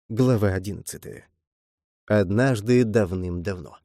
Глава 11. Однажды давным-давно.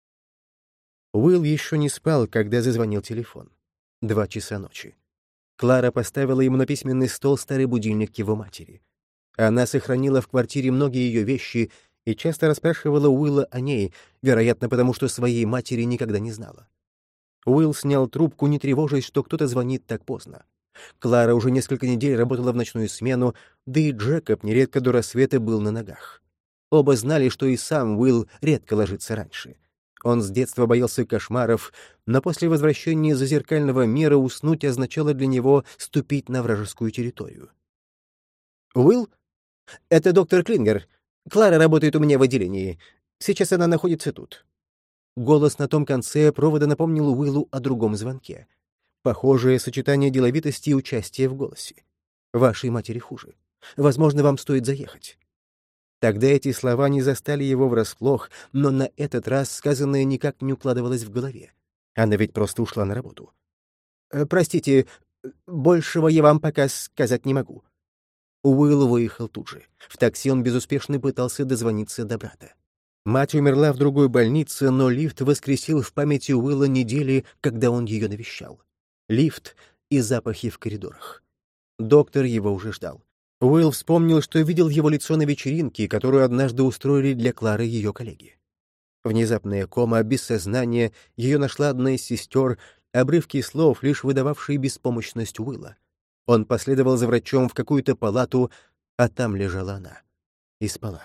Уилл еще не спал, когда зазвонил телефон. 2 часа ночи. Клара поставила ему на письменный стол старый будильник его матери. Она сохранила в квартире многие ее вещи и часто расспрашивала Уилла о ней, вероятно, потому что своей матери никогда не знала. Уилл снял трубку, не тревожась, что кто-то звонит так поздно. Клара уже несколько недель работала в ночную смену, да и Джекоб нередко до рассвета был на ногах. Оба знали, что и сам Уилл редко ложится раньше. Он с детства боялся кошмаров, но после возвращения из зазеркального мира уснуть означало для него ступить на вражескую территорию. «Уилл? Это доктор Клингер. Клара работает у меня в отделении. Сейчас она находится тут». Голос на том конце провода напомнил Уиллу о другом звонке. Похожее сочетание деловитости и участия в голосе. «Вашей матери хуже. Возможно, вам стоит заехать». Тогда эти слова не застали его врасплох, но на этот раз сказанное никак не укладывалось в голове. Она ведь просто ушла на работу. «Простите, большего я вам пока сказать не могу». Уилл выехал тут же. В такси он безуспешно пытался дозвониться до брата. Мать умерла в другой больнице, но лифт воскресил в памяти Уилла недели, когда он ее навещал. Лифт и запахи в коридорах. Доктор его уже ждал. Уилл вспомнил, что видел его лицо на вечеринке, которую однажды устроили для Клары ее коллеги. Внезапная кома, без сознания, ее нашла одна из сестер, обрывки слов, лишь выдававшие беспомощность Уилла. Он последовал за врачом в какую-то палату, а там лежала она. И спала.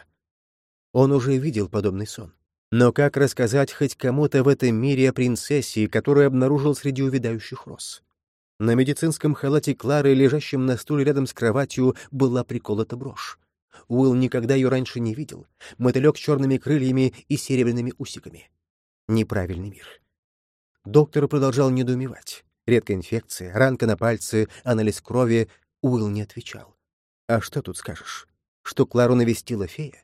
Он уже видел подобный сон. Но как рассказать хоть кому-то в этом мире о принцессе, которую обнаружил среди увядающих роз? На медицинском халате Клары, лежащем на стуле рядом с кроватью, была приколота брошь. Уилл никогда ее раньше не видел. Мотылек с черными крыльями и серебряными усиками. Неправильный мир. Доктор продолжал недоумевать. Редкая инфекция, ранка на пальце, анализ крови. Уилл не отвечал. А что тут скажешь? Что Клару навестила фея?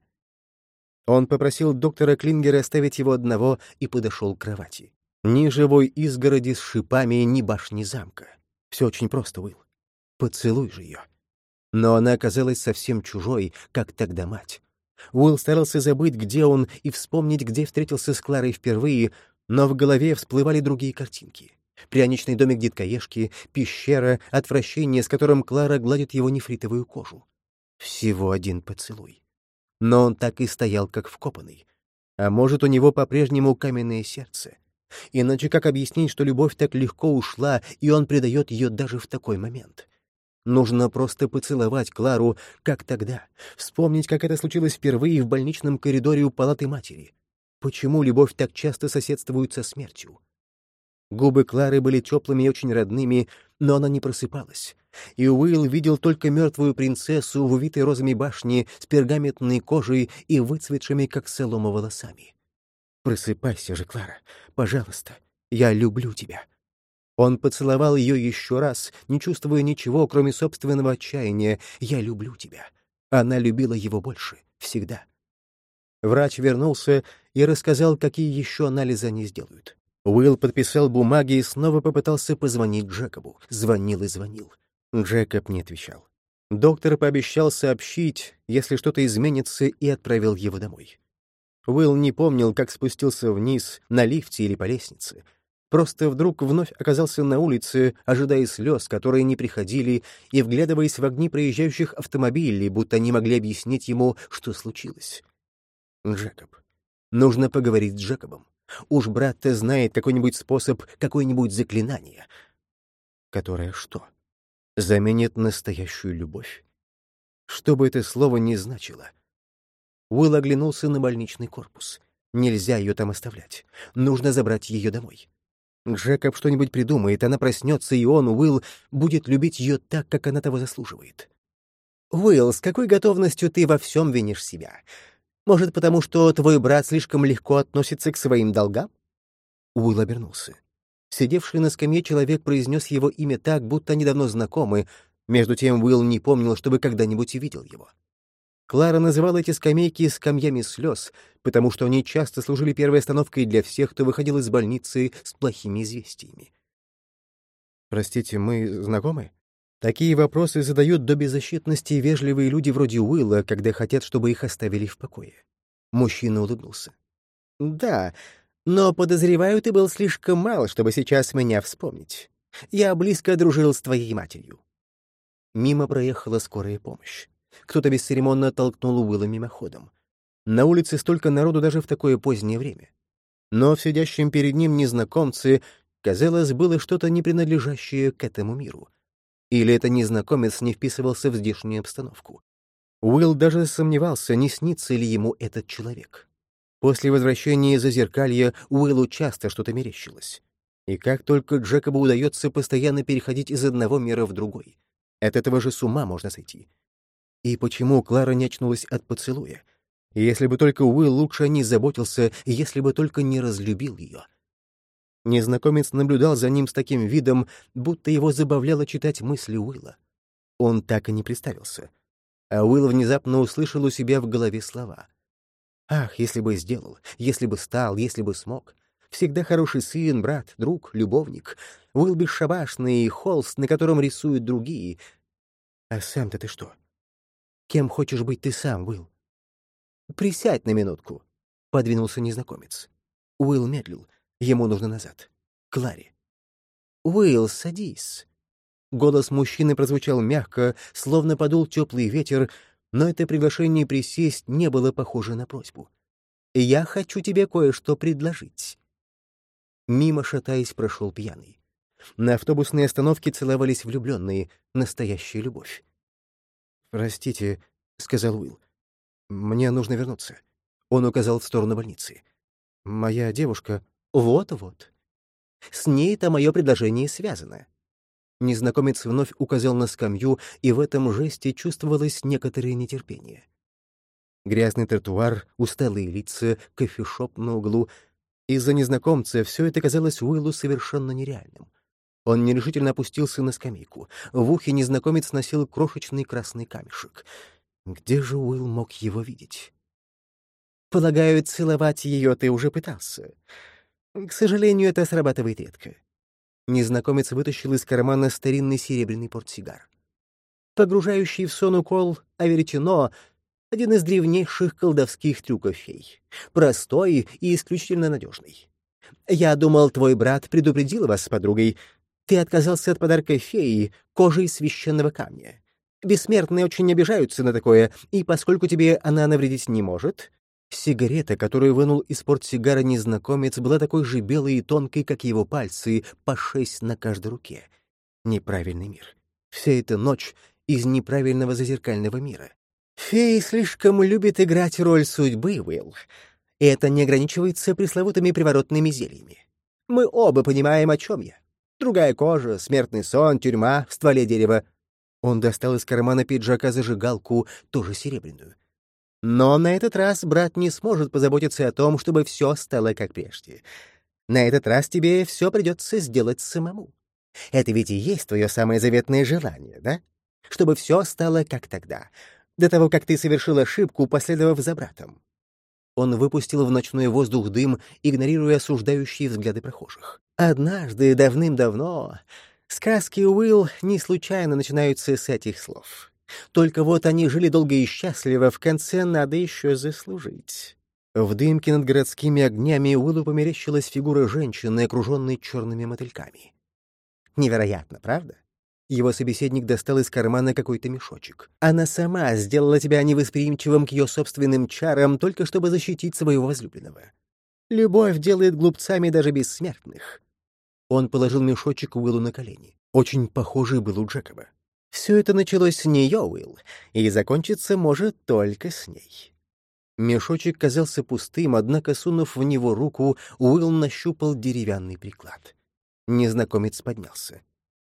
Он попросил доктора Клингера оставить его одного и подошел к кровати. Ни живой изгороди с шипами, ни башни замка. Все очень просто, Уилл. Поцелуй же ее. Но она оказалась совсем чужой, как тогда мать. Уилл старался забыть, где он, и вспомнить, где встретился с Кларой впервые, но в голове всплывали другие картинки. Пряничный домик деткоежки, пещера, отвращение, с которым Клара гладит его нефритовую кожу. Всего один поцелуй. Но он так и стоял, как вкопанный. А может, у него по-прежнему каменное сердце? Иначе как объяснить, что любовь так легко ушла, и он предает ее даже в такой момент? Нужно просто поцеловать Клару, как тогда, вспомнить, как это случилось впервые в больничном коридоре у палаты матери. Почему любовь так часто соседствует со смертью? Губы Клары были теплыми и очень родными, но она не просыпалась. И Уилл видел только мертвую принцессу в увитой розами башне с пергаментной кожей и выцветшими, как солома, волосами. «Просыпайся же, Клара, пожалуйста, я люблю тебя». Он поцеловал ее еще раз, не чувствуя ничего, кроме собственного отчаяния. «Я люблю тебя». Она любила его больше, всегда. Врач вернулся и рассказал, какие еще анализы они сделают. Уилл подписал бумаги и снова попытался позвонить Джекобу. Звонил и звонил. Джекоб не отвечал. Доктор пообещал сообщить, если что-то изменится, и отправил его домой. Уилл не помнил, как спустился вниз, на лифте или по лестнице. Просто вдруг вновь оказался на улице, ожидая слез, которые не приходили, и вглядываясь в огни проезжающих автомобилей, будто они могли объяснить ему, что случилось. Джекоб. Нужно поговорить с Джекобом. Уж брат-то знает какой-нибудь способ, какое-нибудь заклинание. Которое что? Заменит настоящую любовь? Что бы это слово ни значило. Уилл оглянулся на больничный корпус. Нельзя ее там оставлять. Нужно забрать ее домой. Джекоб что-нибудь придумает, она проснется, и он, Уилл, будет любить ее так, как она того заслуживает. «Уилл, с какой готовностью ты во всем винишь себя? Может, потому что твой брат слишком легко относится к своим долгам?» Уилл обернулся. Сидевший на скамье человек произнес его имя так, будто они давно знакомы. Между тем Уилл не помнил, чтобы когда-нибудь видел его. Клара называла эти скамейки «скамьями слез», потому что они часто служили первой остановкой для всех, кто выходил из больницы с плохими известиями. «Простите, мы знакомы?» Такие вопросы задают до беззащитности вежливые люди вроде Уилла, когда хотят, чтобы их оставили в покое. Мужчина улыбнулся. «Да, но, подозреваю, ты был слишком мал, чтобы сейчас меня вспомнить. Я близко дружил с твоей матерью». Мимо проехала скорая помощь. Кто-то бесцеремонно толкнул Уилла мимоходом. На улице столько народу даже в такое позднее время. Но в сидящем перед ним незнакомце, казалось, было что-то не принадлежащее к этому миру. Или это незнакомец не вписывался в здешнюю обстановку. Уилл даже сомневался, не снится ли ему этот человек. После возвращения из Зазеркалья Уиллу часто что-то мерещилось. И как только Джекобу удается постоянно переходить из одного мира в другой. От этого же с ума можно сойти. И почему Клара не очнулась от поцелуя? Если бы только Уилл лучше о ней заботился, если бы только не разлюбил ее. Незнакомец наблюдал за ним с таким видом, будто его забавляло читать мысли Уилла. Он так и не представился. А Уилл внезапно услышал у себя в голове слова. «Ах, если бы сделал, если бы стал, если бы смог. Всегда хороший сын, брат, друг, любовник. Уилл бесшабашный, холст, на котором рисуют другие. А сам-то ты что? Кем хочешь быть ты сам, Уилл?» «Присядь на минутку», — подвинулся незнакомец. Уилл медлил. Ему нужно назад. К Кларе. «Уилл, садись». Голос мужчины прозвучал мягко, словно подул теплый ветер, но это приглашение присесть не было похоже на просьбу. «Я хочу тебе кое-что предложить». Мимо, шатаясь, прошел пьяный. На автобусной остановке целовались влюбленные, настоящая любовь. «Простите», — сказал Уилл, — «мне нужно вернуться». Он указал в сторону больницы. «Моя девушка...» «Вот-вот. С ней-то мое предложение связано». Незнакомец вновь указал на скамью, и в этом жесте чувствовалось некоторое нетерпение. Грязный тротуар, усталые лица, кофешоп на углу. Из-за незнакомца все это казалось Уиллу совершенно нереальным. Он нерешительно опустился на скамейку. В ухе незнакомец носил крошечный красный камешек. Где же Уилл мог его видеть? «Полагаю, целовать ее ты уже пытался. К сожалению, это срабатывает редко». Незнакомец вытащил из кармана старинный серебряный портсигар. Погружающий в сон укол аверетино — один из древнейших колдовских трюков фей. Простой и исключительно надежный. Я думал, твой брат предупредил вас с подругой. Ты отказался от подарка феи кожи из священного камня. Бессмертные очень обижаются на такое, и поскольку тебе она навредить не может... Сигарета, которую вынул из портсигара незнакомец, была такой же белой и тонкой, как его пальцы, по 6 на каждой руке. Неправильный мир. Вся эта ночь из неправильного зазеркального мира. Феи слишком любят играть роль судьбы, Уилл. И это не ограничивается пресловутыми приворотными зельями. Мы оба понимаем, о чем я. Другая кожа, смертный сон, тюрьма в стволе дерева. Он достал из кармана пиджака зажигалку, тоже серебряную. Но на этот раз брат не сможет позаботиться о том, чтобы все стало как прежде. На этот раз тебе все придется сделать самому. Это ведь и есть твое самое заветное желание, да? Чтобы все стало как тогда, до того, как ты совершил ошибку, последовав за братом. Он выпустил в ночной воздух дым, игнорируя осуждающие взгляды прохожих. Однажды, давным-давно, сказки Уилл не случайно начинаются с этих слов. Только вот они жили долго и счастливо, в конце надо еще заслужить. В дымке над городскими огнями Уиллу померещилась фигура женщины, окруженной черными мотыльками. Невероятно, правда? Его собеседник достал из кармана какой-то мешочек. Она сама сделала тебя невосприимчивым к ее собственным чарам, только чтобы защитить своего возлюбленного. Любовь делает глупцами даже бессмертных. Он положил мешочек Уиллу на колени. Очень похожий был у Джекоба. Все это началось с нее, Уилл, и закончиться может только с ней. Мешочек казался пустым, однако, сунув в него руку, Уилл нащупал деревянный приклад. Незнакомец поднялся.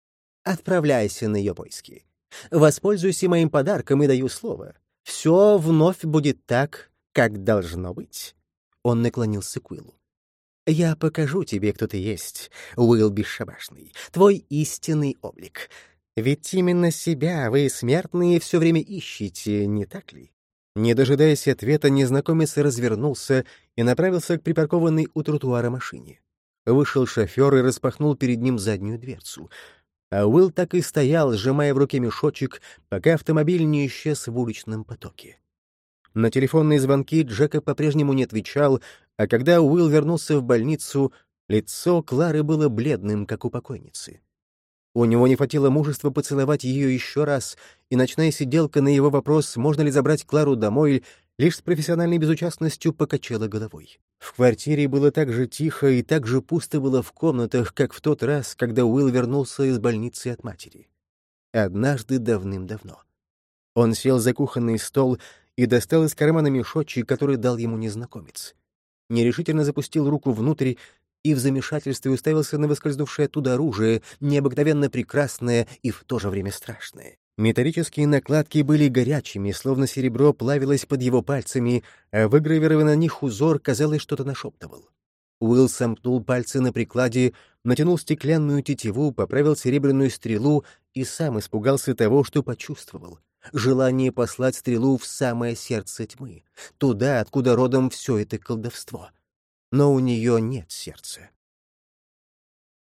«Отправляйся на ее поиски. Воспользуйся моим подарком и даю слово. Все вновь будет так, как должно быть». Он наклонился к Уиллу. «Я покажу тебе, кто ты есть, Уилл бесшабашный, твой истинный облик. Ведь именно себя вы, смертные, все время ищете, не так ли?» Не дожидаясь ответа, незнакомец развернулся и направился к припаркованной у тротуара машине. Вышел шофер и распахнул перед ним заднюю дверцу. А Уилл так и стоял, сжимая в руке мешочек, пока автомобиль не исчез в уличном потоке. На телефонные звонки Джека по-прежнему не отвечал, а когда Уилл вернулся в больницу, лицо Клары было бледным, как у покойницы. У него не хватило мужества поцеловать ее еще раз, и ночная сиделка на его вопрос, можно ли забрать Клару домой, лишь с профессиональной безучастностью покачала головой. В квартире было так же тихо и так же пусто было в комнатах, как в тот раз, когда Уилл вернулся из больницы от матери. Однажды давным-давно. Он сел за кухонный стол и достал из кармана мешочек, который дал ему незнакомец. Нерешительно запустил руку внутрь и в замешательстве уставился на выскользнувшее оттуда оружие, необыкновенно прекрасное и в то же время страшное. Металлические накладки были горячими, словно серебро плавилось под его пальцами, а выгравированный на них узор, казалось, что-то нашептывал. Уилл сомкнул пальцы на прикладе, натянул стеклянную тетиву, поправил серебряную стрелу и сам испугался того, что почувствовал. Желание послать стрелу в самое сердце тьмы, туда, откуда родом все это колдовство. Но у нее нет сердца.